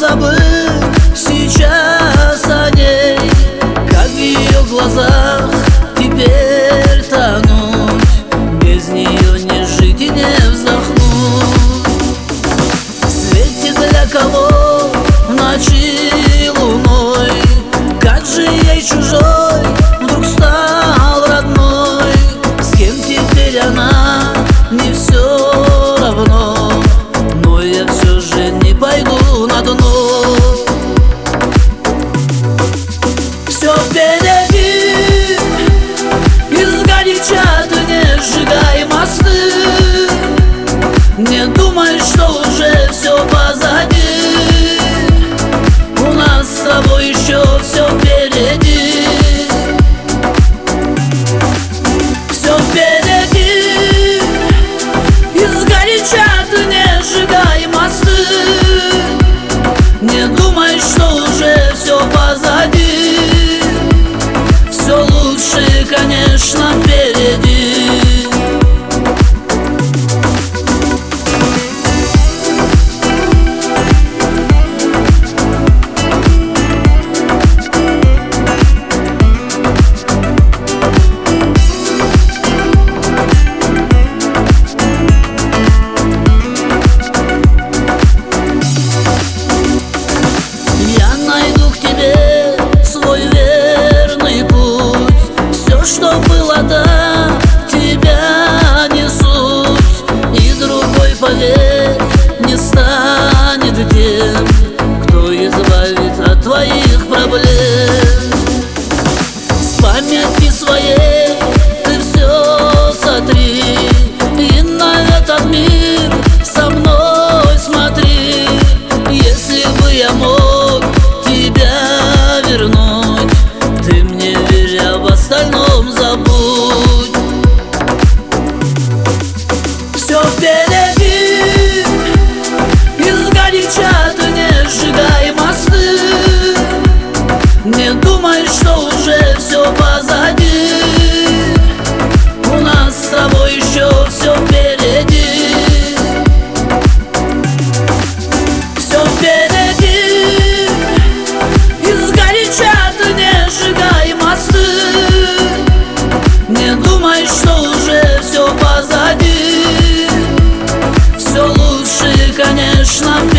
забыть сейчас о ней, как в ее глазах теперь тонуть, без нее не жить и не вздохнуть. Светит для кого в ночи луной, как же ей чужой вдруг стал родной. С кем теперь она, не все равно, но я все же не пойду на дно. Все впереди, изгоряча ты, не сжигай мосты. Не думай, что уже все позади, у нас с тобой еще все впереди. Все впереди, изгоряча ты, не сжигай мосты. Не думай, что уже все позади, все лучше, конечно, впереди. Что было до тебя не суть, и другой, поверь, не станет тем, кто избавит от твоих проблем. С памяти своей ты все сотри, и на этот мир со мной смотри. Если бы я мог тебя вернуть, ты мне верь, об остальном забудь. Все впереди, изгоряча ты, не сжигай мосты. Не думай, что уже все позади, у нас с тобой еще все впереди. Все впереди, изгоряча ты, не сжигай мосты. Не думай, что уже все позади, все лучше, конечно,